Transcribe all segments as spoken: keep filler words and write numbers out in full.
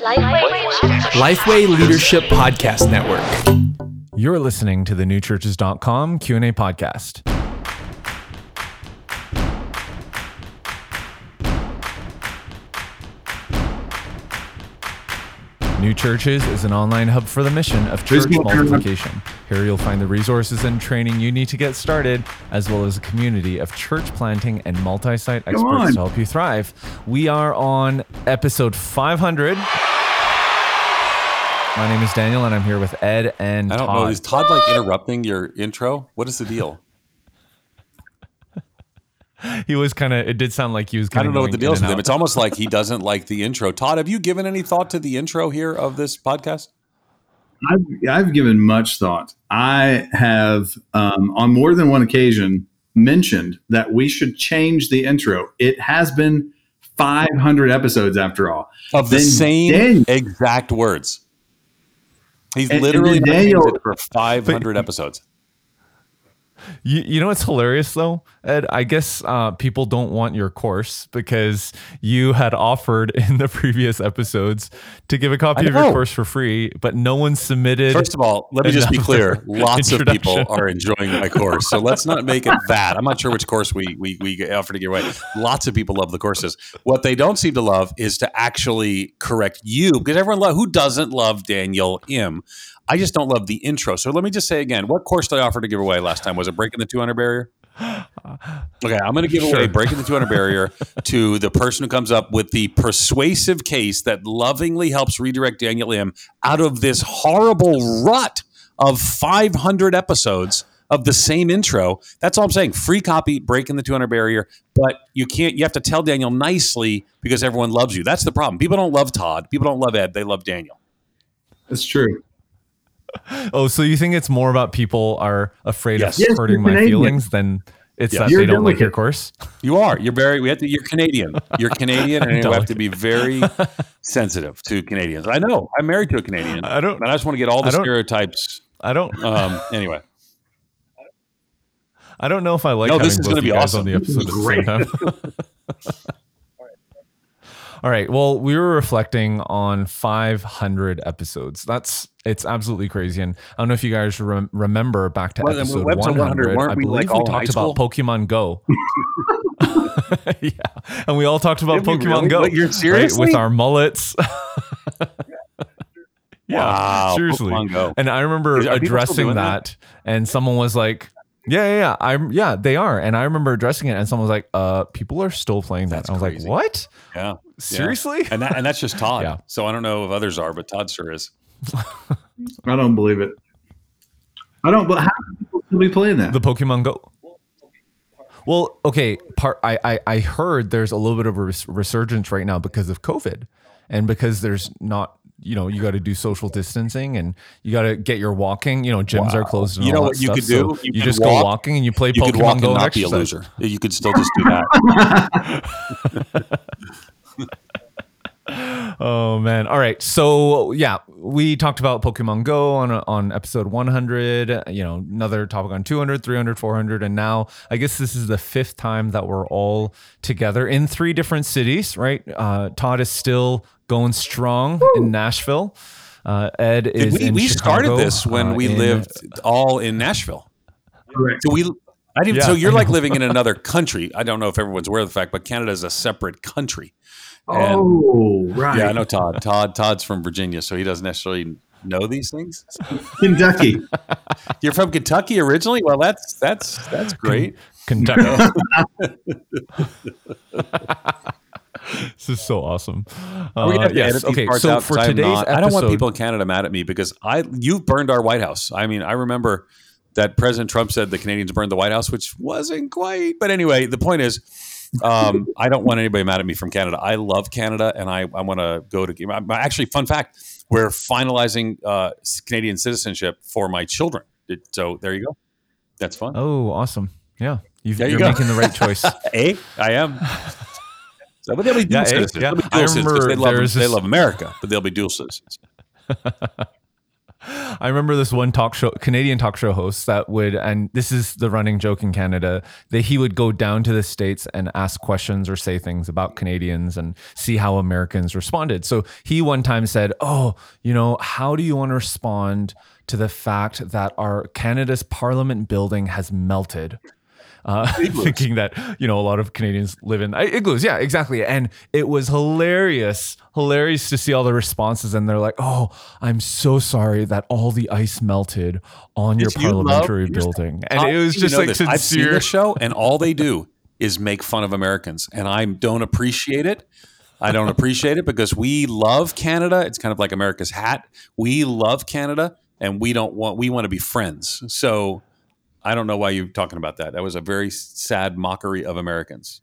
Lifeway Leadership Podcast Network. You're listening to the new churches dot com Q and A podcast. New Churches is an online hub for the mission of church multiplication. Here you'll find the resources and training you need to get started, as well as a community of church planting and multi-site experts to help you thrive. We are on episode five hundred. My name is Daniel, and I'm here with Ed and Todd. I don't know. Is Todd like interrupting your intro? What is the deal? He was kind of, it did sound like he was kind of I don't know what the deal is with him. It's almost like he doesn't like the intro. Todd, have you given any thought to the intro here of this podcast? I've, I've given much thought. I have, um, on more than one occasion, mentioned that we should change the intro. It has been five hundred episodes after all. Of the then same Daniel, exact words. He's and, literally and been Daniel, it for five hundred but, episodes. You, you know what's hilarious though, Ed? I guess uh, people don't want your course because you had offered in the previous episodes to give a copy of your course for free, but no one submitted. First of all, let me just be clear. Lots of people are enjoying my course, so let's not make it that. I'm not sure which course we we we offer to give away. Lots of people love the courses. What they don't seem to love is to actually correct you, because everyone love, who doesn't love Daniel Im? I just don't love the intro. So let me just say again, what course did I offer to give away last time? Was it Breaking the two hundred Barrier? Okay, I'm going to give sure. away Breaking the two hundred Barrier to the person who comes up with the persuasive case that lovingly helps redirect Daniel Im out of this horrible rut of five hundred episodes of the same intro. That's all I'm saying. Free copy, Breaking the two hundred Barrier, but you can't. You have to tell Daniel nicely because everyone loves you. That's the problem. People don't love Todd. People don't love Ed. They love Daniel. That's true. Oh, so you think it's more about people are afraid yes. of yes, hurting my Canadian. feelings than it's yes. that You're they don't like delicate. your course? You are. You're very. We have to. You're Canadian. You're Canadian, and you have to be very sensitive to Canadians. I know. I'm married to a Canadian. I don't. And I just want to get all the I stereotypes. I don't. Um. Anyway. I don't know if I like no, having this is both be you guys awesome. on the episode at the same time. All right. Well, we were reflecting on five hundred episodes. That's it's absolutely crazy. And I don't know if you guys rem- remember back to well, episode one hundred. I believe we, like we talked about Pokemon Go. Yeah, and we all talked about Did Pokemon really? Go. Wait, you're seriously? Right? With our mullets. Yeah, wow, seriously. Pokemon Go. And I remember Is, addressing that, that, and someone was like, "Yeah, yeah, yeah, I'm, yeah, they are." And I remember addressing it, and someone was like, "Uh, people are still playing that." That's I was crazy. like, "What? Yeah, seriously?" Yeah. And that, and that's just Todd. Yeah. So I don't know if others are, but Todd sure is. I don't believe it. I don't. But how can people still be playing that? The Pokemon Go. Well, okay. Part I, I I heard there's a little bit of a res- resurgence right now because of COVID, and because there's not, you know, you got to do social distancing and you got to get your walking. You know, gyms wow. are closed. And you know all what that you stuff, could do? So you you just walk, go walking and you play you Pokemon could walk Go. And not exercise. be a loser. You could still just do that. Oh man. All right. So yeah, we talked about Pokemon Go on on episode one hundred, you know, another topic on two hundred, three hundred, four hundred. And now I guess this is the fifth time that we're all together in three different cities, right? Uh, Todd is still going strong Woo! in Nashville. Uh, Ed is we, in we Chicago, started this when uh, we in, lived all in Nashville. Correct. So we, I didn't, Yeah, so you're I like know. living in another country. I don't know if everyone's aware of the fact, but Canada is a separate country. And, oh, right. Yeah, I know Todd. Todd. Todd's from Virginia, so he doesn't necessarily know these things. Kentucky. You're from Kentucky originally? Well, that's that's that's great. Kentucky. This is so awesome. Are we gonna Uh, have to yes. edit these Okay. parts So out? for 'Cause I'm today's not- episode, I don't want people in Canada mad at me because I you've burned our White House. I mean, I remember that President Trump said the Canadians burned the White House, which wasn't quite. But anyway, the point is, um, I don't want anybody mad at me from Canada. I love Canada, and I, I want to go to. Actually, fun fact: we're finalizing uh, Canadian citizenship for my children. It, so there you go. That's fun. Oh, awesome! Yeah, You've, there you you're go. making the right choice. Eh? I am. So, but they'll be dual Yeah, eh? citizens. Yeah. They'll be I dual citizens. remember They love, there's they this- love America, but they'll be dual citizens. I remember this one talk show, Canadian talk show host that would, and this is the running joke in Canada, that he would go down to the States and ask questions or say things about Canadians and see how Americans responded. So he one time said, oh, you know, how do you want to respond to the fact that our Canada's Parliament building has melted? Uh, thinking that, you know, a lot of Canadians live in uh, igloos. Yeah, exactly. And it was hilarious, hilarious to see all the responses. And they're like, oh, I'm so sorry that all the ice melted on your If you parliamentary love- building. Tom, And it was you just know like this. I've seen sincere. this show, and all they do is make fun of Americans, and I don't appreciate it. I don't appreciate it because we love Canada. It's kind of like America's hat. We love Canada, and we don't want. We want to be friends. So I don't know why you're talking about that. That was a very sad mockery of Americans.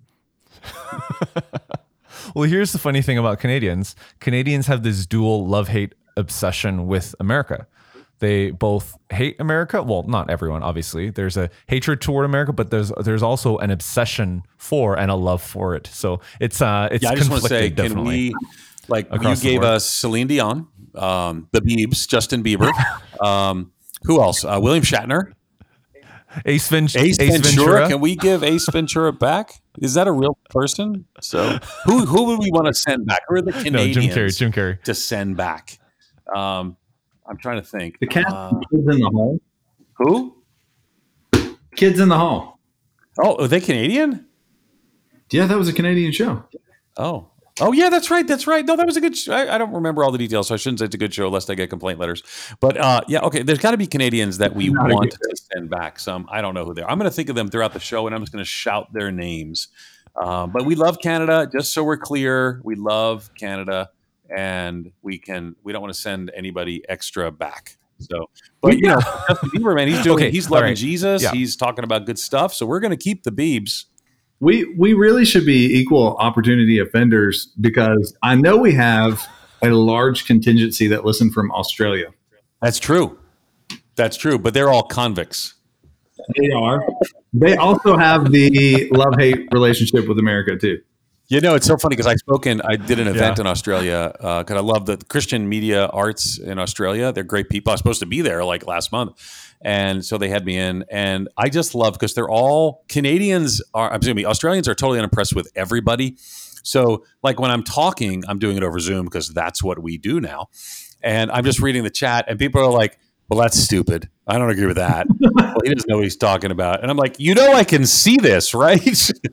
Well, here's the funny thing about Canadians. Canadians have this dual love-hate obsession with America. They both hate America. Well, not everyone, obviously. There's a hatred toward America, but there's there's also an obsession for and a love for it. So it's uh it's Yeah, I just want to say, conflicted, can definitely. we, like, you Across the gave board. us Celine Dion, um, the Biebs, Justin Bieber. um, who else? Uh, William Shatner. Ace, Ven- Ace, Ventura. Can we give Ace Ventura back? Is that a real person? So who who would we want to send back? Who are the No, Canadians Jim Carrey. Jim Carrey. to send back? Um, I'm trying to think. The cat Uh, kids in the hall. who? Kids in the hall. Oh, are they Canadian? Yeah, that was a Canadian show. Oh. Oh, yeah, that's right. That's right. No, that was a good show. I, I don't remember all the details, so I shouldn't say it's a good show lest I get complaint letters. But uh, yeah, okay, there's got to be Canadians that we Not a want good to send back. Some, I don't know who they are. I'm going to think of them throughout the show, and I'm just going to shout their names. Um, but we love Canada, just so we're clear. We love Canada, and we can. We don't want to send anybody extra back. So, but you know, Justin Bieber, man, he's doing. Okay, he's all loving right. Jesus. Yeah. He's talking about good stuff. So we're going to keep the Biebs. We we really should be equal opportunity offenders because I know we have a large contingency that listen from Australia. That's true. That's true. But they're all convicts. They are. They also have the love-hate relationship with America too. You know, it's so funny because I spoke in, I did an event Yeah. in Australia because I love the Christian media arts in Australia. They're great people. I was supposed to be there like last month. And so they had me in. And I just love because they're all Canadians are, I'm assuming Australians are totally unimpressed with everybody. So like when I'm talking, I'm doing it over Zoom because that's what we do now. And I'm just reading the chat and people are like, well, that's stupid. I don't agree with that. Well, he doesn't know what he's talking about. And I'm like, you know, I can see this, right?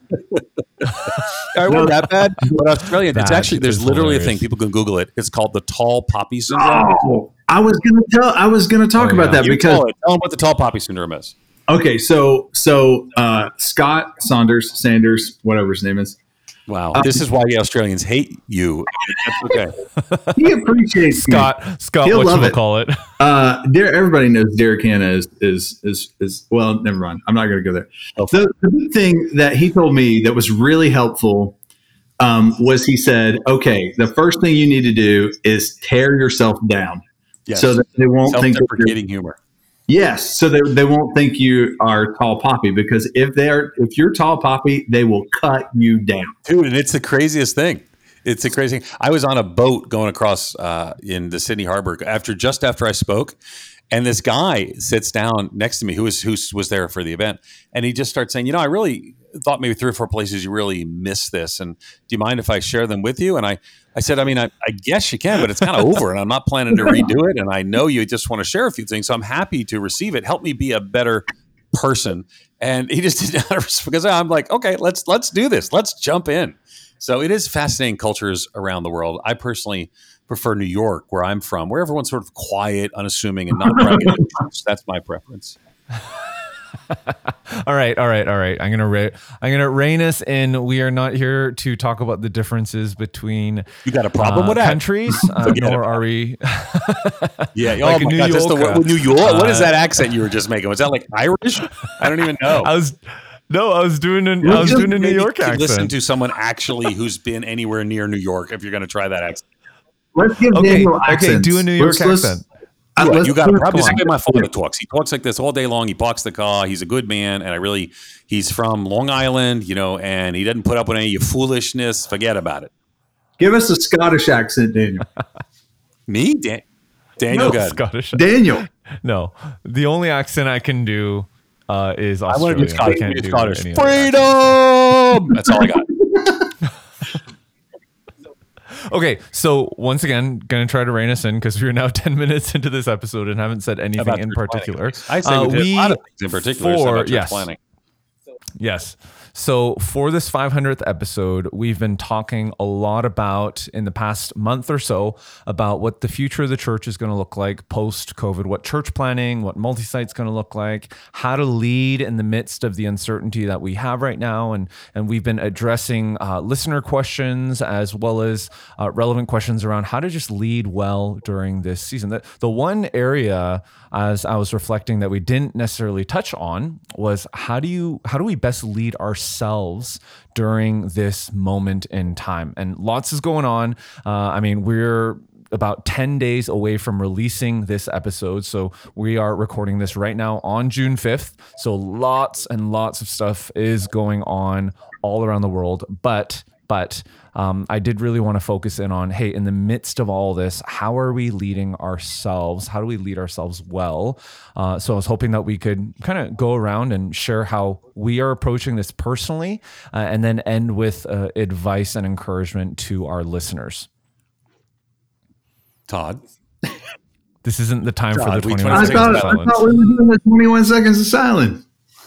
I wasn't that bad. But Australian, it's That actually, there's is literally a hilarious. thing. People can Google it. It's called the tall poppy syndrome. Oh, I was gonna tell. I was gonna talk Oh, about yeah. that You because tell, it. tell them what the tall poppy syndrome is. okay, so so uh, Scott Saunders Sanders, whatever his name is, Wow. this is why the Australians hate you. That's okay. he appreciates me. Scott, Scott, He'll love what you it. call it? Uh, Der- everybody knows Derek Hanna is is is is well. Never mind. I'm not going to go there. Oh, The, the big thing that he told me that was really helpful um, was he said, "Okay, the first thing you need to do is tear yourself down, Yes. so that they won't think that you're, Self-deprecating humor. yes, so they they won't think you are tall poppy because if they're if you're tall poppy, they will cut you down." Dude, and it's the craziest thing. It's the crazy thing. I was on a boat going across uh, in the Sydney Harbor after just after I spoke, and this guy sits down next to me who was who was there for the event, and he just starts saying, "You know, I really thought maybe three or four places you really miss this, and do you mind if I share them with you?" And I, I said, "I mean, I, I guess you can, but it's kind of over, and I'm not planning to redo it, and I know you just want to share a few things, so I'm happy to receive it. Help me be a better person." And he just did not because I'm like, okay, let's let's do this. Let's jump in. So it is fascinating cultures around the world. I personally prefer New York, where I'm from, where everyone's sort of quiet, unassuming, and not braggadocious. That's my preference. All right, all right, all right. I'm gonna ra- I'm gonna rein us in. We are not here to talk about the differences between You got a problem uh, with that? countries, uh, Forget nor about are we. Yeah. Like oh in my New God, that's the York, word- New York. What is uh, that accent you were just making? Was that like Irish? I don't even know. I was no, I was doing an I was just doing a New Maybe York you could Listen accent. to someone actually who's been anywhere near New York if you're going to try that accent. Let's give Okay, Daniel okay, accents. do a New York Let's- let's- accent. uh, What, let's you got put a it- problem. This come is on. my father talks. He talks like this all day long. He parks the car. He's a good man, and I really, he's from Long Island, you know, and he doesn't put up with any of your foolishness. Forget about it. Give us a Scottish accent, Daniel. Me, Dan? Daniel, No. good. Scottish. Daniel. No, the only accent I can do uh, is I want to Australian. be Scottish. can't Be do Scottish. any other accent. Freedom. That's all I got. Okay, so once again, gonna try to rein us in because we're now ten minutes into this episode and haven't said anything About in church particular. planning. I'd say Uh, we did we- a lot of things in particular for- about church yes. planning. Yes. So for this five hundredth episode, we've been talking a lot about in the past month or so about what the future of the church is going to look like post-COVID, what church planning, what multi-site's going to look like, how to lead in the midst of the uncertainty that we have right now. And, and we've been addressing uh, listener questions as well as uh, relevant questions around how to just lead well during this season. The, the one area, as I was reflecting, that we didn't necessarily touch on was how do you how do we best lead ourselves during this moment in time? And lots is going on. Uh, I mean, we're about ten days away from releasing this episode. So we are recording this right now on June fifth. So lots and lots of stuff is going on all around the world. But But um, I did really want to focus in on, hey, in the midst of all this, how are we leading ourselves? How do we lead ourselves well? Uh, so I was hoping that we could kind of go around and share how we are approaching this personally, uh, and then end with uh, advice and encouragement to our listeners. Todd. This isn't the time Todd, for we the twenty twenty-one I seconds seconds thought, of I silence. thought we were doing the twenty-one seconds of silence.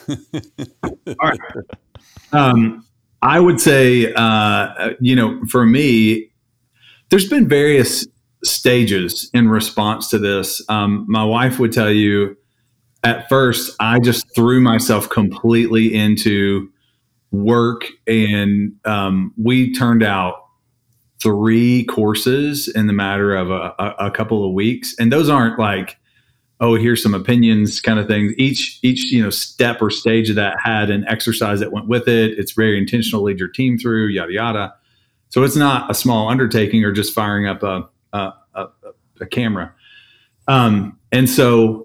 All right. Um, I would say, uh, you know, for me, there's been various stages in response to this. Um, my wife would tell you, at first, I just threw myself completely into work, and um, we turned out three courses in the matter of a, a, a couple of weeks. And those aren't like, oh, here's some opinions kind of things. Each, each, you know, step or stage of that had an exercise that went with it. It's very intentional, lead your team through, yada, yada. So it's not a small undertaking or just firing up a, a, a, a camera. Um, and so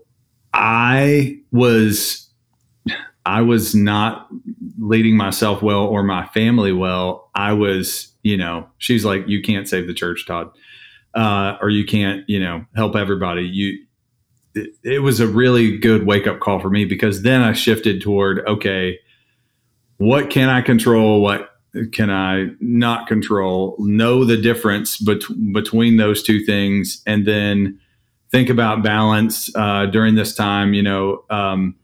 I was, I was not leading myself well or my family well. I was, you know, she's like, you can't save the church, Todd, uh, or you can't, you know, help everybody. You, it, it was a really good wake up call for me, because then I shifted toward, okay, what can I control? What can I not control? Know the difference bet- between those two things, and then think about balance uh, during this time. You know, um,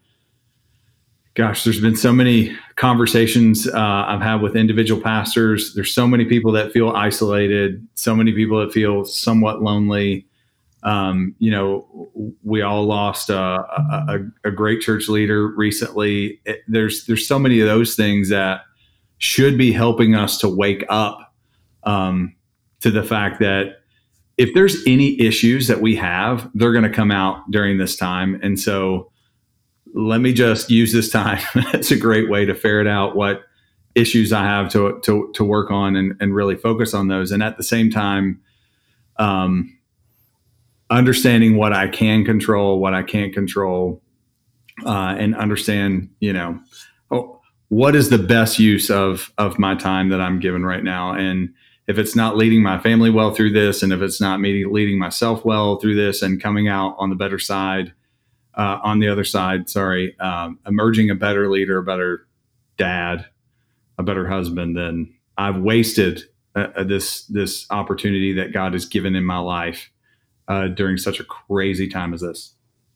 gosh, there's been so many conversations uh, I've had with individual pastors. There's so many people that feel isolated, so many people that feel somewhat lonely. Um, you know, we all lost a, a, a great church leader recently. It, there's there's so many of those things that should be helping us to wake up um, to the fact that if there's any issues that we have, they're going to come out during this time. And so let me just use this time. It's a great way to ferret out what issues I have to to, to work on and, and really focus on those. And at the same time, um, understanding what I can control, what I can't control, uh, and understand, you know, oh, what is the best use of of my time that I'm given right now. And if it's not leading my family well through this, and if it's not me leading myself well through this and coming out on the better side, uh, on the other side, sorry, um, emerging a better leader, a better dad, a better husband, then I've wasted uh, this this opportunity that God has given in my life Uh, during such a crazy time as this.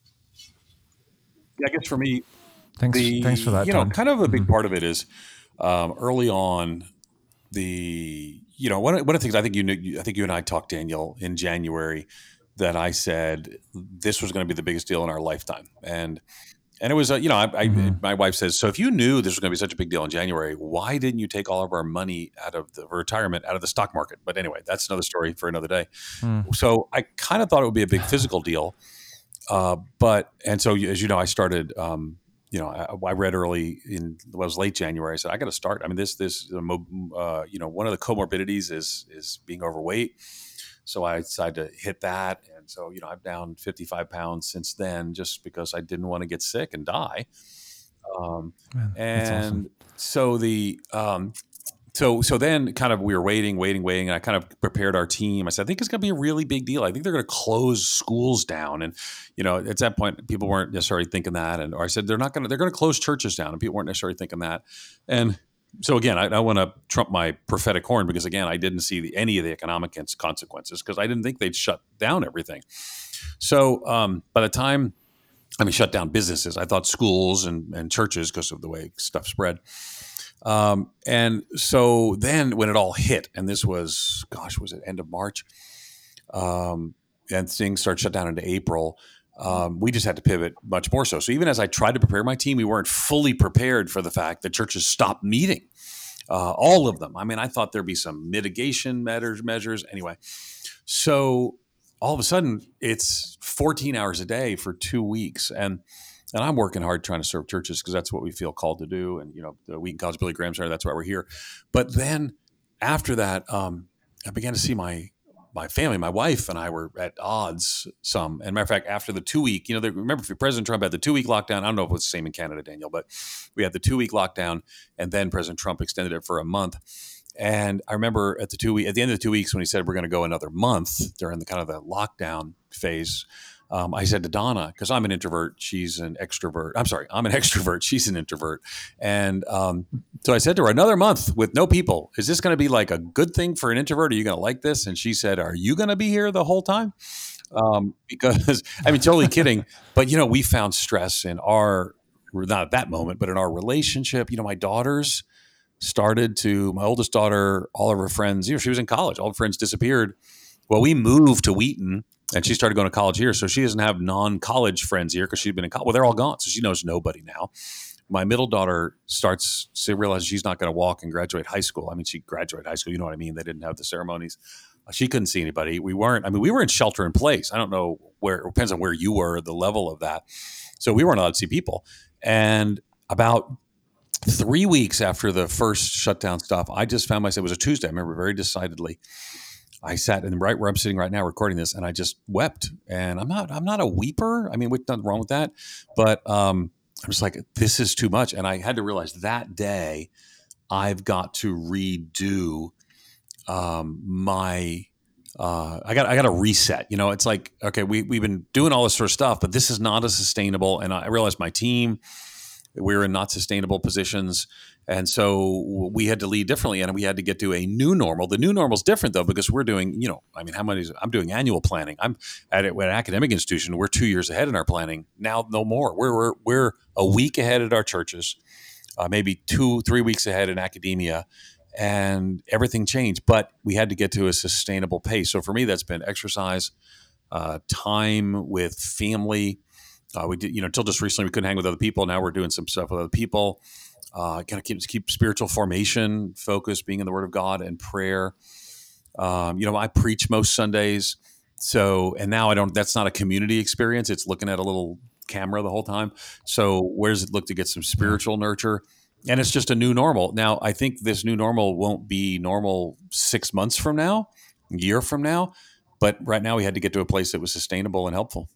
Yeah, I guess for me, Thanks, the, thanks for that, you know, Todd. kind of a big Mhm. part of it is um, early on. The you know one of, one of the things I think you knew, I think you and I talked, Daniel, in January, that I said this was going to be the biggest deal in our lifetime, and and it was uh, you know I, I Mhm. my wife says, so if you knew this was going to be such a big deal in January, why didn't you take all of our money out of the retirement out of the stock market? But anyway, that's another story for another day. Mm. So I kind of thought it would be a big physical deal, uh, but and so as you know, I started. Um, You know, I, I read early in well, it was late January. I said I got to start. I mean, this this uh, you know, one of the comorbidities is is being overweight. So I decided to hit that, and so you know, I'm down fifty-five pounds since then, just because I didn't want to get sick and die. Um, Man, that's and awesome. so the um, so so then kind of we were waiting, waiting, waiting. And I kind of prepared our team. I said, I think it's going to be a really big deal. I think they're going to close schools down. And, you know, at that point, people weren't necessarily thinking that. And or I said, they're not going to, they're going to close churches down. And people weren't necessarily thinking that. And so again, I, I want to trump my prophetic horn because again, I didn't see the, any of the economic consequences because I didn't think they'd shut down everything. So um, by the time, I mean, shut down businesses, I thought schools and, and churches because of the way stuff spread. Um, and so then when it all hit, and this was, gosh, was it end of March? Um, and things started shut down into April. Um, we just had to pivot much more so. So even as I tried to prepare my team, we weren't fully prepared for the fact that churches stopped meeting, uh, all of them. I mean, I thought there'd be some mitigation measures, measures anyway. So all of a sudden it's fourteen hours a day for two weeks. And And I'm working hard trying to serve churches because that's what we feel called to do. And, you know, the Wheaton College Billy Graham Center, that's why we're here. But then after that, um, I began to see my my family, my wife and I were at odds some. And matter of fact, after the two week, you know, they, remember President Trump had the two week lockdown. I don't know if it was the same in Canada, Daniel, but we had the two week lockdown and then President Trump extended it for a month. And I remember at the two week, at the end of the two weeks when he said we're going to go another month during the kind of the lockdown phase, Um, I said to Donna, because I'm an introvert, she's an extrovert. I'm sorry, I'm an extrovert, she's an introvert. And um, so I said to her, another month with no people, is this going to be like a good thing for an introvert? Are you going to like this? And she said, are you going to be here the whole time? Um, because, I mean, totally kidding. But, you know, we found stress in our, not at that moment, but in our relationship. You know, my daughters started to, my oldest daughter, all of her friends, you know, she was in college, all her friends disappeared. Well, we moved to Wheaton. And she started going to college here. So she doesn't have non-college friends here because she's been in college. Well, they're all gone. So she knows nobody now. My middle daughter starts to realize she's not going to walk and graduate high school. I mean, she graduated high school. You know what I mean? They didn't have the ceremonies. She couldn't see anybody. We weren't, I mean, we were in shelter in place. I don't know where, it depends on where you were, the level of that. So we weren't allowed to see people. And about three weeks after the first shutdown stuff, I just found myself, it was a Tuesday, I remember very decidedly. I sat in right where I'm sitting right now recording this, and I just wept. And I'm not, I'm not a weeper. I mean, there's nothing wrong with that. But um, I'm just like, this is too much. And I had to realize that day, I've got to redo um, my. Uh, I got, I got to reset. You know, it's like, okay, we we've been doing all this sort of stuff, but this is not as sustainable. And I realized my team, we were in not sustainable positions. And so we had to lead differently and we had to get to a new normal. The new normal is different though, because we're doing, you know, I mean, how many, I'm doing annual planning. I'm at, at an academic institution. We're two years ahead in our planning. Now, no more. We're, we're, we're a week ahead at our churches, uh, maybe two, three weeks ahead in academia, and everything changed, but we had to get to a sustainable pace. So for me, that's been exercise, uh, time with family. Uh, we did, you know, until just recently we couldn't hang with other people. Now we're doing some stuff with other people. Uh, kind of keep keep spiritual formation focus, being in the Word of God and prayer. Um, you know, I preach most Sundays, so and now I don't. That's not a community experience. It's looking at a little camera the whole time. So where does it look to get some spiritual nurture? And it's just a new normal. Now I think this new normal won't be normal six months from now, a year from now, but right now we had to get to a place that was sustainable and helpful.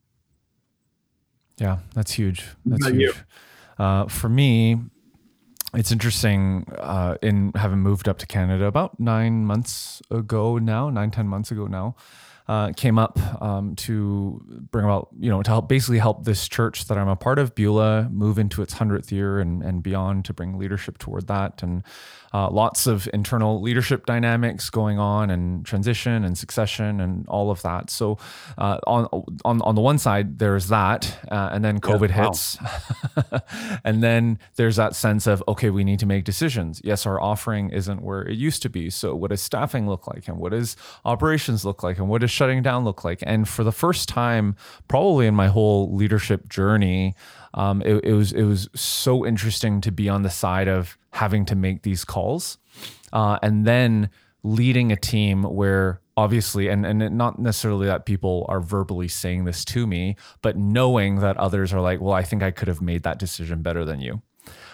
Yeah, that's huge. That's How about huge. you? Uh, for me, it's interesting uh, in having moved up to Canada about nine months ago now, nine, ten months ago now, uh, came up um, to bring about, you know, to help basically help this church that I'm a part of, Beulah, move into its hundredth year and, and beyond to bring leadership toward that. And uh, lots of internal leadership dynamics going on and transition and succession and all of that. So uh, on, on, on the one side, there's that, uh, and then COVID Yeah, wow. hits. And then there's that sense of, okay, we need to make decisions. Yes, our offering isn't where it used to be. So what does staffing look like? And what does operations look like? And what does shutting down look like? And for the first time, probably in my whole leadership journey, um, it, it was it was so interesting to be on the side of having to make these calls, uh, and then leading a team where obviously, and, and not necessarily that people are verbally saying this to me, but knowing that others are like, well, I think I could have made that decision better than you.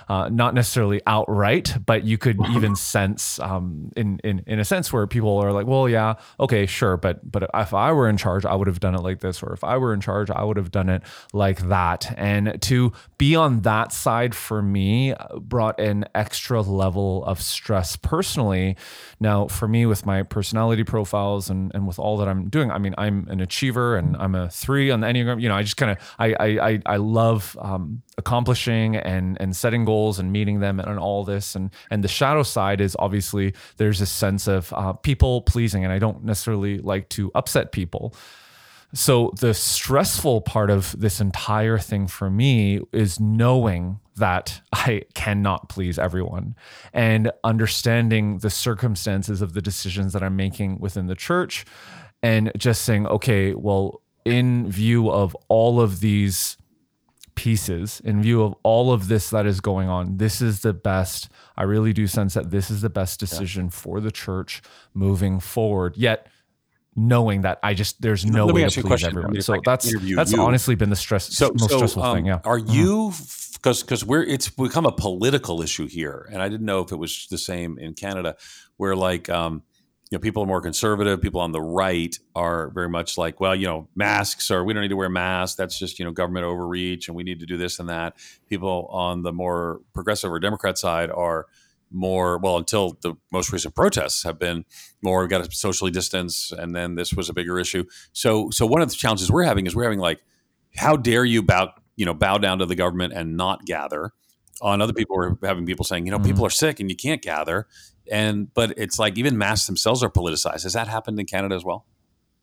uh, not necessarily outright, but you could even sense um, in, in in a sense where people are like, well, yeah, okay, sure, but but if I were in charge, I would have done it like this, or if I were in charge, I would have done it like that. And to be on that side for me brought an extra level of stress personally. Now, for me, with my personality profiles and, and with all that I'm doing, I mean, I'm an achiever and I'm a three on the Enneagram. You know, I just kind of, I, I, I, I love um, accomplishing and, and setting goals and meeting them and, and all this. And, and the shadow side is obviously there's a sense of uh, people pleasing, and I don't necessarily like to upset people. So the stressful part of this entire thing for me is knowing that I cannot please everyone and understanding the circumstances of the decisions that I'm making within the church, and just saying, okay, well, in view of all of these pieces, in view of all of this that is going on, this is the best. I really do sense that this is the best decision yeah. for the church moving forward. Yet, knowing that I just there's no way to please everyone. I mean, so that's that's you. honestly been the stress so, most so, stressful um, thing. Yeah. Are you because because we're it's become a political issue here, and I didn't know if it was the same in Canada, where like um, you know, people are more conservative. People on the right are very much like, well, you know, masks, or we don't need to wear masks. That's just, you know, government overreach, and we need to do this and that. People on the more progressive or Democrat side are more, well, until the most recent protests have been more, we've got to socially distance, and then this was a bigger issue. So, so one of the challenges we're having is we're having like, how dare you bow, you know, bow down to the government and not gather? On other people, we're having people saying, you know, mm-hmm. people are sick and you can't gather. And, but it's like even masks themselves are politicized. Has that happened in Canada as well?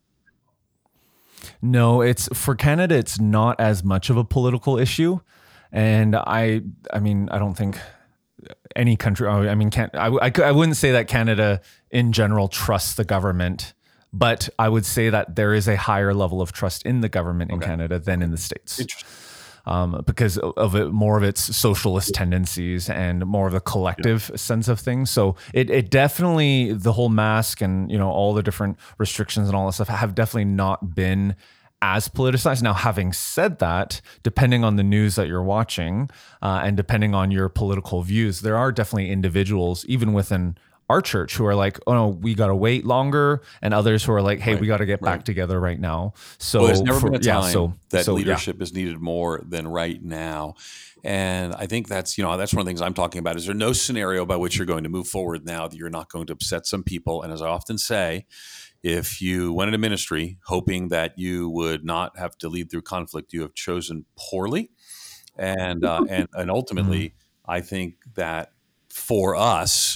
No, it's for Canada, it's not as much of a political issue. And I, I mean, I don't think any country, I mean, can't, I, I, I wouldn't say that Canada in general trusts the government, but I would say that there is a higher level of trust in the government in okay. Canada than in the States. Interesting. Um, because of it, more of its socialist tendencies and more of the collective yeah. sense of things. So it, it definitely, the whole mask and, you know, all the different restrictions and all that stuff have definitely not been as politicized. Now, having said that, depending on the news that you're watching uh, and depending on your political views, there are definitely individuals, even within our church, who are like, oh no, we got to wait longer, and others who are like, hey, right. we got to get right. back together right now. So well, there's never for, been a time yeah, so, that so, leadership yeah. is needed more than right now. And I think that's, you know, that's one of the things I'm talking about. Is there no scenario by which you're going to move forward now that you're not going to upset some people? And as I often say, if you went into ministry hoping that you would not have to lead through conflict, you have chosen poorly. And uh, and and ultimately, mm-hmm. I think that for us,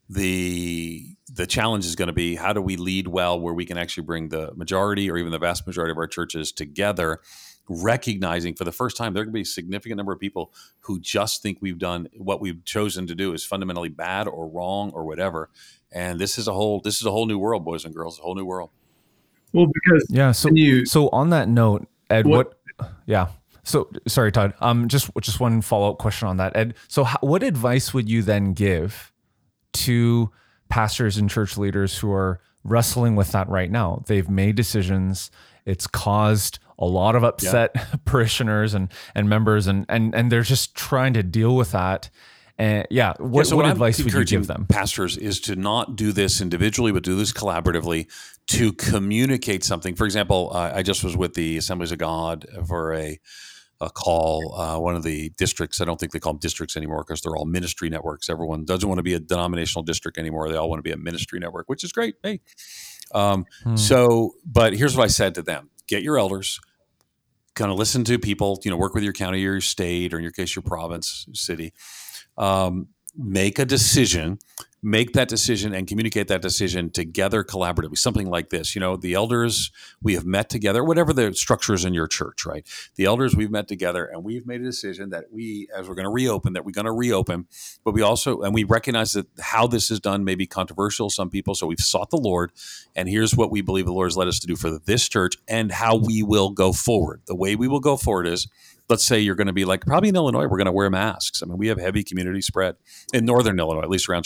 the the challenge is going to be, how do we lead well where we can actually bring the majority or even the vast majority of our churches together, recognizing for the first time there can be a significant number of people who just think we've done what we've chosen to do is fundamentally bad or wrong or whatever. And this is a whole this is a whole new world, boys and girls, a whole new world. Well, because yeah. So you, so on that note, Ed, what? what yeah. So sorry, Todd. Um, just just one follow up question on that, Ed. So how, what advice would you then give to pastors and church leaders who are wrestling with that right now? They've made decisions. It's caused a lot of upset yeah. parishioners and and members, and and and they're just trying to deal with that. And yeah, what, yeah, so what, what advice would you give them? Pastors is to not do this individually, but do this collaboratively to communicate something. For example, uh, I just was with the Assemblies of God for a a call. Uh, one of the districts, I don't think they call them districts anymore because they're all ministry networks. Everyone doesn't want to be a denominational district anymore. They all want to be a ministry network, which is great. Hey, um, hmm. so, but here's what I said to them: get your elders, kind of listen to people, you know, work with your county or your state, or in your case, your province, city. Um, make a decision, make that decision and communicate that decision together collaboratively. Something like this, you know, the elders, we have met together, whatever the structure is in your church, right? The elders, we've met together and we've made a decision that we, as we're going to reopen, that we're going to reopen, but we also, and we recognize that how this is done may be controversial to some people. So we've sought the Lord, and here's what we believe the Lord has led us to do for this church and how we will go forward. The way we will go forward is, let's say you're going to be like, probably in Illinois, we're going to wear masks. I mean, we have heavy community spread in northern Illinois, at least around Chicagoland.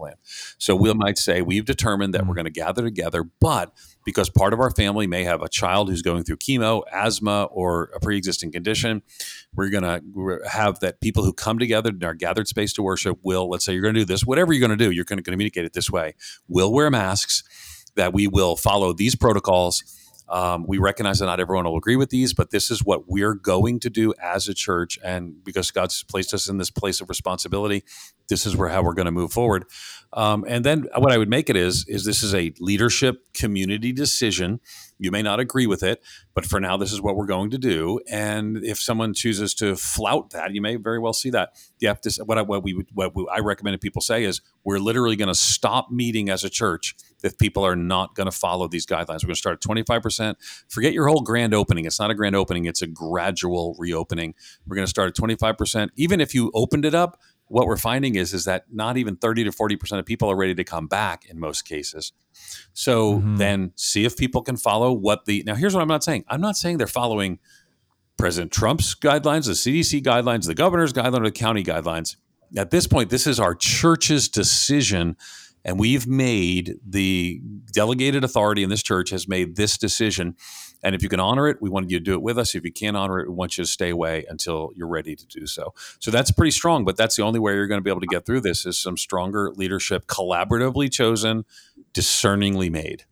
plan. So we might say we've determined that mm-hmm. we're going to gather together, but because part of our family may have a child who's going through chemo, asthma, or a pre-existing condition, we're going to have that people who come together in our gathered space to worship will, let's say you're going to do this, whatever you're going to do, you're going to communicate it this way. We'll wear masks, that we will follow these protocols. Um, we recognize that not everyone will agree with these, but this is what we're going to do as a church. And because God's placed us in this place of responsibility, this is where how we're going to move forward. Um, and then what I would make it is, is this is a leadership community decision. You may not agree with it, but for now, this is what we're going to do. And if someone chooses to flout that, you may very well see that. You have to, what I, what we, what we, I recommend people say is we're literally going to stop meeting as a church if people are not going to follow these guidelines. We're going to start at twenty-five percent. Forget your whole grand opening. It's not a grand opening. It's a gradual reopening. We're going to start at twenty-five percent. Even if you opened it up, what we're finding is, is that not even thirty to forty percent of people are ready to come back in most cases. So mm-hmm. then see if people can follow what the, now here's what I'm not saying. I'm not saying they're following President Trump's guidelines, the C D C guidelines, the governor's guidelines, or the county guidelines. At this point, this is our church's decision. And we've made, the delegated authority in this church has made this decision. And if you can honor it, we want you to do it with us. If you can't honor it, we want you to stay away until you're ready to do so. So that's pretty strong, but that's the only way you're going to be able to get through this is some stronger leadership, collaboratively chosen, discerningly made.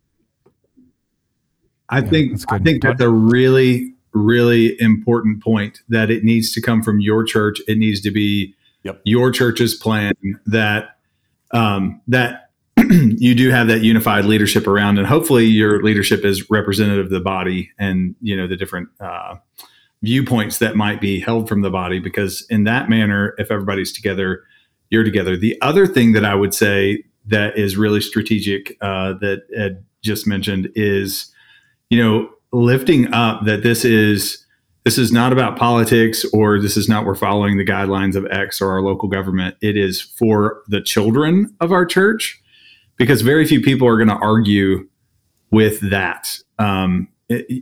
I think, yeah, I think that's a really, really important point, that it needs to come from your church. It needs to be yep. your church's plan, that Um, that you do have that unified leadership around, and hopefully your leadership is representative of the body and, you know, the different uh, viewpoints that might be held from the body, because in that manner, if everybody's together, you're together. The other thing that I would say that is really strategic uh, that Ed just mentioned is, you know, lifting up that this is This is not about politics, or this is not we're following the guidelines of X or our local government. It is for the children of our church, because very few people are going to argue with that. Um, it,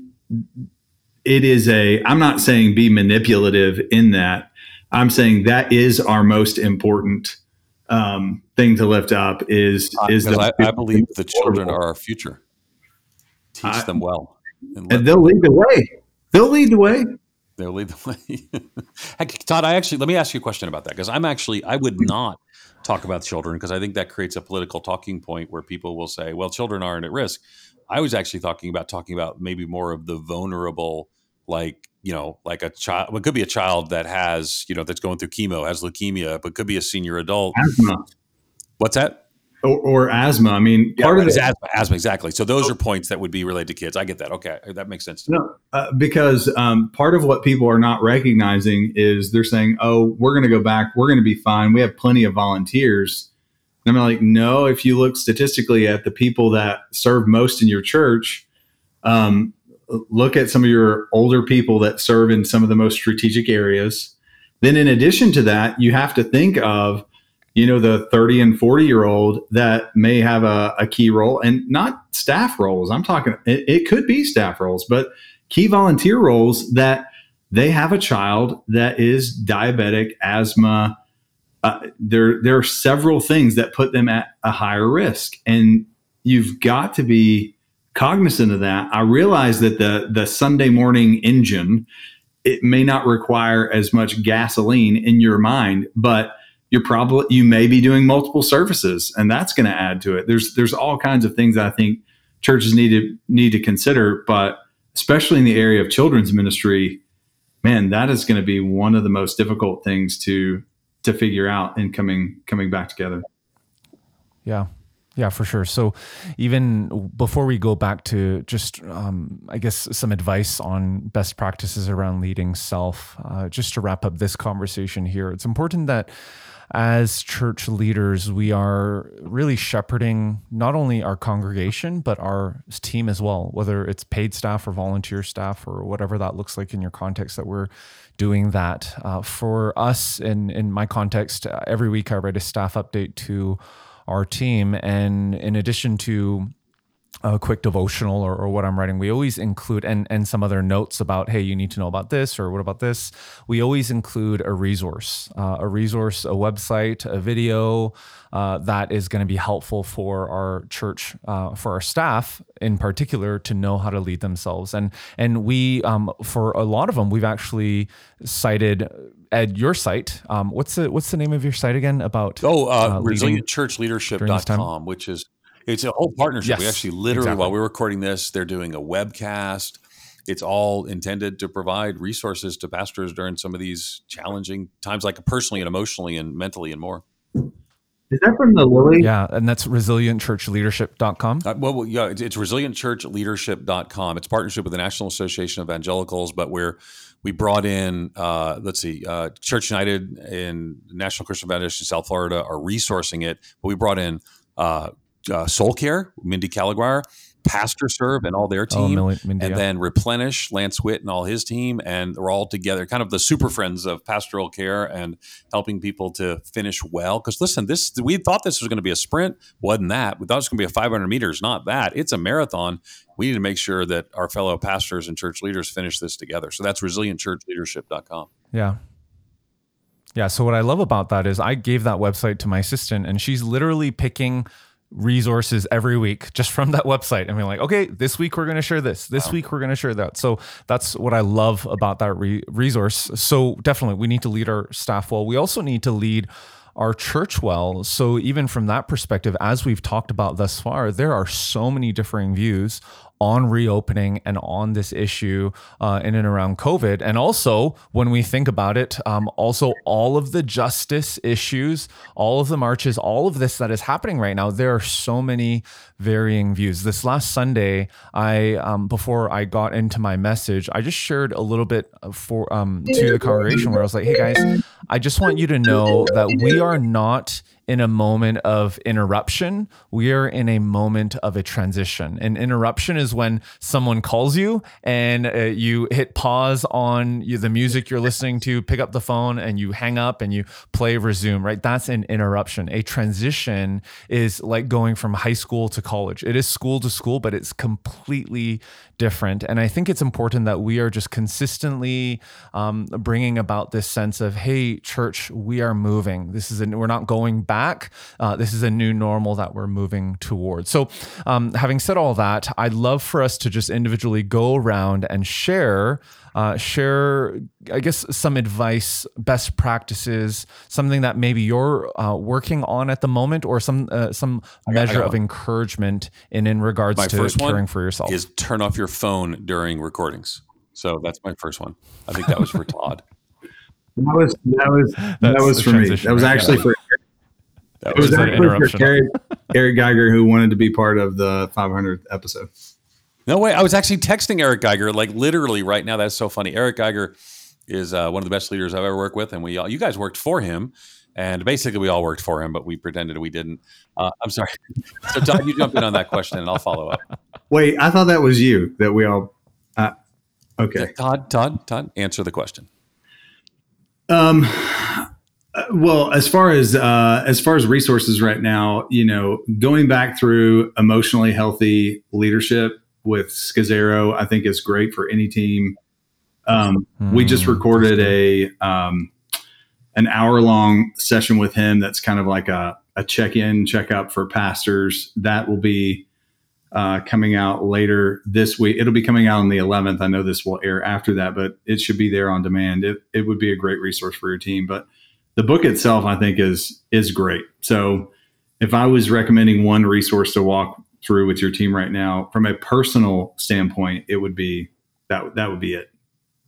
it is a, I'm not saying be manipulative in that. I'm saying that is our most important um, thing to lift up is, is the, I, I believe the children are our future. Teach I, them well. And, and they'll lead the way. They'll lead the way. They'll lead the way. Hey, Todd, I actually, let me ask you a question about that, because I'm actually, I would not talk about children, because I think that creates a political talking point where people will say, well, children aren't at risk. I was actually talking about, talking about maybe more of the vulnerable, like, you know, like a child, well, it could be a child that has, you know, that's going through chemo, has leukemia, but could be a senior adult. Asthma. What's that? Or, or asthma. I mean, yeah, part right, of it, asthma, asthma, exactly. So those are points that would be related to kids. I get that. Okay, that makes sense. No, uh, because um, part of what people are not recognizing is they're saying, "Oh, we're going to go back. We're going to be fine. We have plenty of volunteers." And I'm like, "No. If you look statistically at the people that serve most in your church, um, look at some of your older people that serve in some of the most strategic areas. Then, in addition to that, you have to think of." You know, the thirty and forty year old that may have a, a key role, and not staff roles. I'm talking, it, it could be staff roles, but key volunteer roles that they have a child that is diabetic, asthma. Uh, there, there are several things that put them at a higher risk. And you've got to be cognizant of that. I realize that the, the Sunday morning engine, it may not require as much gasoline in your mind, but you're probably, you may be doing multiple services, and that's going to add to it. There's, there's all kinds of things I think churches need to need to consider, but especially in the area of children's ministry, man, that is going to be one of the most difficult things to, to figure out in coming, coming back together. Yeah. Yeah, for sure. So even before we go back to just, um, I guess, some advice on best practices around leading self, uh, just to wrap up this conversation here, it's important that as church leaders, we are really shepherding not only our congregation, but our team as well, whether it's paid staff or volunteer staff or whatever that looks like in your context, that we're doing that. Uh, for us, in, in my context, uh, every week I write a staff update to our team. And in addition to a quick devotional or, or what I'm writing, we always include, and, and some other notes about, hey, you need to know about this, or what about this? We always include a resource, uh, a resource, a website, a video uh, that is going to be helpful for our church, uh, for our staff in particular, to know how to lead themselves. And, and we, um, for a lot of them, we've actually cited Ed, your site. Um, what's the, what's the name of your site again about? Oh, uh, uh, resilient church leadership dot com, which is, it's a whole partnership. Yes, we actually literally, exactly. while we're recording this, they're doing a webcast. It's all intended to provide resources to pastors during some of these challenging times, like personally and emotionally and mentally and more. Is that from the Lilly? Yeah, and that's resilient church leadership dot com. Uh, well, well, yeah, it's, it's resilient church leadership dot com. It's a partnership with the National Association of Evangelicals, but we're we brought in, uh, let's see, uh, Church United and National Christian Foundation in South Florida are resourcing it, but we brought in uh, uh, Soul Care, Mindy Caliguire, Pastor Serve and all their team, oh, Mindy, and yeah. then Replenish, Lance Witt and all his team, and we're all together, kind of the super friends of pastoral care and helping people to finish well. Because listen, this we thought this was going to be a sprint, wasn't that? We thought it was going to be a five hundred meters, not that. It's a marathon. We need to make sure that our fellow pastors and church leaders finish this together. So that's resilient church leadership dot com. Yeah. Yeah. So what I love about that is I gave that website to my assistant, and she's literally picking resources every week just from that website. And we're like, okay, this week we're going to share this. This wow. week we're going to share that. So that's what I love about that re- resource. So definitely we need to lead our staff well. We also need to lead our church well. So even from that perspective, as we've talked about thus far, there are so many differing views on reopening and on this issue uh, in and around COVID. And also, when we think about it, um, also all of the justice issues, all of the marches, all of this that is happening right now, there are so many varying views. This last Sunday, I um, before I got into my message, I just shared a little bit for um, to the congregation where I was like, hey guys, I just want you to know that we are not in a moment of interruption. We are in a moment of a transition. An interruption is when someone calls you and uh, you hit pause on you, the music you're listening to, pick up the phone and you hang up and you play resume, right? That's an interruption. A transition is like going from high school to college. It is school to school, but it's completely different. And I think it's important that we are just consistently um, bringing about this sense of, hey, church, we are moving. This is, a, we're not going back. Uh, this is a new normal that we're moving towards. So um, having said all that, I'd love for us to just individually go around and share Uh, share, I guess, some advice, best practices, something that maybe you're uh, working on at the moment, or some uh, some measure of encouragement in in regards my to first caring one for yourself. Is turn off your phone during recordings. So that's my first one. I think that was for Todd. That was that was that was for me. That was actually for That it was was an actually for Eric, Eric Geiger, who wanted to be part of the five hundredth episode. No way. I was actually texting Eric Geiger, like literally right now. That's so funny. Eric Geiger is uh, one of the best leaders I've ever worked with. And we all, you guys worked for him. And basically we all worked for him, but we pretended we didn't. Uh, I'm sorry. So Todd, you jump in on that question and I'll follow up. Wait, I thought that was you that we all, uh, okay. Yeah, Todd, Todd, Todd, answer the question. Um, well, as far as, uh, as far as resources right now, you know, going back through emotionally healthy leadership with Scazzero, I think is great for any team. Um, mm, we just recorded a um, an hour long session with him. That's kind of like a, a check in, check up for pastors. That will be uh, coming out later this week. It'll be coming out on the eleventh. I know this will air after that, but it should be there on demand. It it would be a great resource for your team. But the book itself, I think, is is great. So if I was recommending one resource to walk through with your team right now, from a personal standpoint, it would be that that would be it.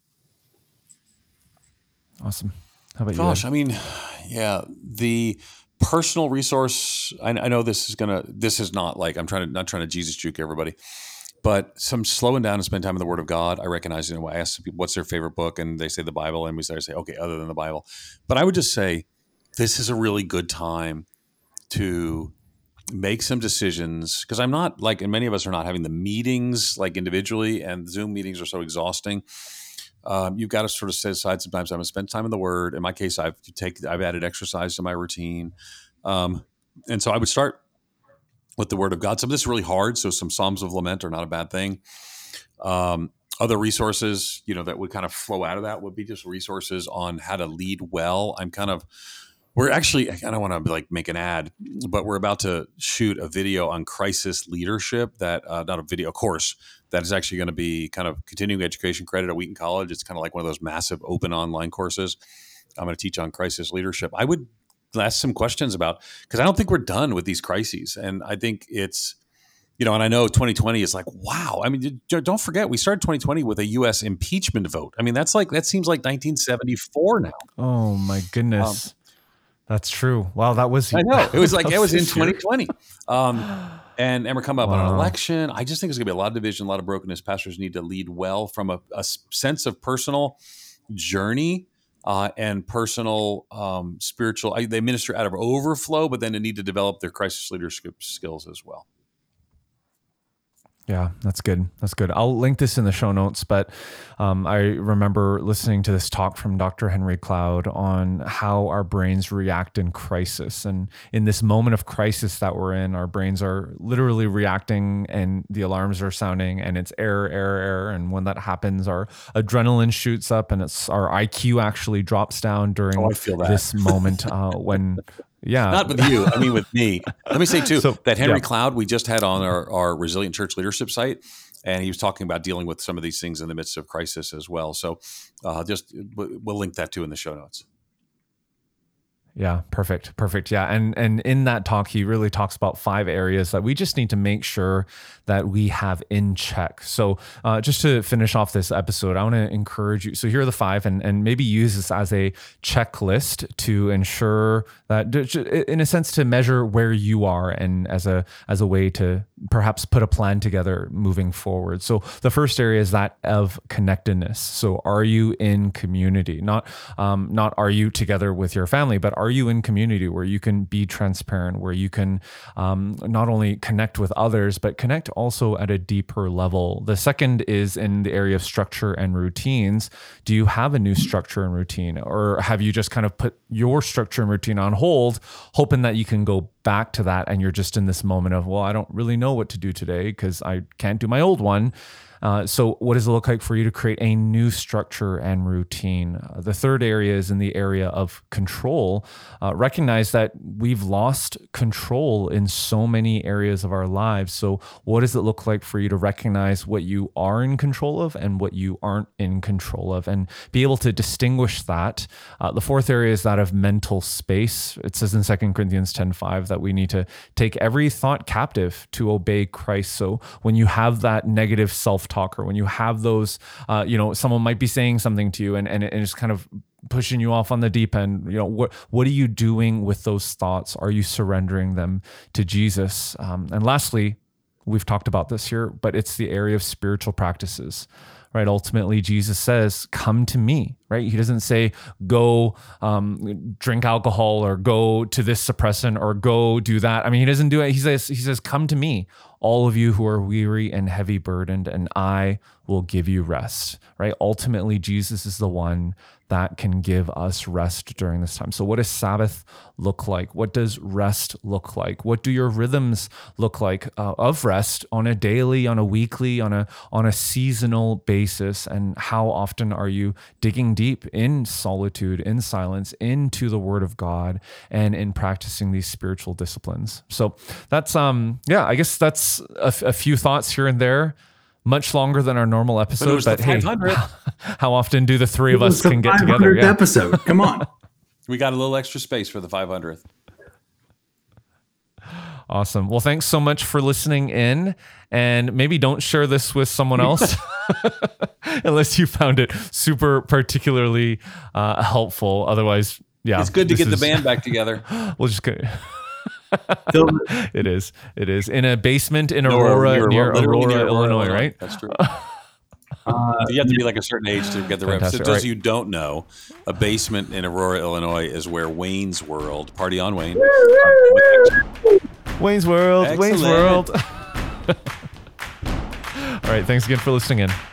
Awesome. How about Gosh, you? I mean, yeah, the personal resource. I, I know this is gonna. This is not like I'm trying to not trying to Jesus juke everybody, but some slowing down and spend time in the Word of God. I recognize. You know, I ask people what's their favorite book, and they say the Bible, and we say, okay, other than the Bible. But I would just say this is a really good time to make some decisions, because I'm not like, and many of us are not having the meetings like individually, and Zoom meetings are so exhausting. Um, you've got to sort of set aside sometimes. I'm going to spend time in the Word. In my case, I've take I've added exercise to my routine, um, and so I would start with the Word of God. Some of this is really hard, so some Psalms of Lament are not a bad thing. Um, other resources, you know, that would kind of flow out of that would be just resources on how to lead well. I'm kind of, we're actually, I don't want to like make an ad, but we're about to shoot a video on crisis leadership that, uh, not a video, course that is actually going to be kind of continuing education credit at Wheaton College. It's kind of like one of those massive open online courses. I'm going to teach on crisis leadership. I would ask some questions about, because I don't think we're done with these crises. And I think it's, you know, and I know twenty twenty is like, wow. I mean, don't forget, we started twenty twenty with a U S impeachment vote. I mean, that's like, that seems like nineteen seventy-four now. Oh my goodness. Um, that's true. Wow. That was, I know. It was like, it was in twenty twenty. Um, and, and we're coming up wow. on an election. I just think there's gonna be a lot of division, a lot of brokenness. Pastors need to lead well from a, a sense of personal journey uh, and personal um, spiritual. I, they minister out of overflow, but then they need to develop their crisis leadership skills as well. Yeah, that's good. That's good. I'll link this in the show notes, but um, I remember listening to this talk from Doctor Henry Cloud on how our brains react in crisis. And in this moment of crisis that we're in, our brains are literally reacting and the alarms are sounding and it's error, error, error. And when that happens, our adrenaline shoots up and it's our I Q actually drops down during oh, I feel that. this moment uh, when... Yeah. Not with you. I mean, with me. Let me say, too, so, that Henry yeah. Cloud we just had on our, our Resilient Church Leadership site, and he was talking about dealing with some of these things in the midst of crisis as well. So uh, just we'll link that, too, in the show notes. Yeah, perfect. Perfect. Yeah. And and in that talk, he really talks about five areas that we just need to make sure that we have in check. So uh, just to finish off this episode, I want to encourage you. So here are the five, and, and maybe use this as a checklist to ensure that, in a sense, to measure where you are and as a as a way to perhaps put a plan together moving forward. So the first area is that of connectedness. So are you in community? Not um, not are you together with your family, but are Are you in community where you can be transparent, where you can um, not only connect with others, but connect also at a deeper level? The second is in the area of structure and routines. Do you have a new structure and routine, or have you just kind of put your structure and routine on hold, hoping that you can go back to that and you're just in this moment of, well, I don't really know what to do today because I can't do my old one. Uh, so what does it look like for you to create a new structure and routine? Uh, the third area is in the area of control. Uh, recognize that we've lost control in so many areas of our lives. So what does it look like for you to recognize what you are in control of and what you aren't in control of, and be able to distinguish that? Uh, the fourth area is that of mental space. It says in Second Corinthians ten five that we need to take every thought captive to obey Christ. So when you have that negative self talker, when you have those, uh, you know, someone might be saying something to you and, and, and it's kind of pushing you off on the deep end, you know, what, what are you doing with those thoughts? Are you surrendering them to Jesus? Um, and lastly, we've talked about this here, but it's the area of spiritual practices. Right. Ultimately, Jesus says, come to me, right? He doesn't say, go um, drink alcohol or go to this suppressant or go do that. I mean, he doesn't do it. He says, he says, come to me, all of you who are weary and heavy burdened, and I will give you rest, right? Ultimately, Jesus is the one that can give us rest during this time. So what does Sabbath look like? What does rest look like? What do your rhythms look like uh, of rest on a daily, on a weekly, on a on a seasonal basis? And how often are you digging deep in solitude, in silence, into the Word of God, and in practicing these spiritual disciplines? So that's, um yeah, I guess that's a, a few thoughts here and there. Much longer than our normal episode, but, but hey, how often do the three of us can get together? Yeah. Episode, come on. We got a little extra space for the five hundredth. Awesome. Well, thanks so much for listening in, and maybe don't share this with someone else unless you found it super particularly uh, helpful. Otherwise, yeah, it's good to get is, the band back together. We'll just go. It is. It is in a basement in Aurora, no, near Aurora, near Illinois, Illinois, right? That's true. Uh, you have to be like a certain age to get the reference. So those right. you don't know, a basement in Aurora, Illinois is where Wayne's World, Party on Wayne. Wayne's World, Excellent. Wayne's World. All right. Thanks again for listening in.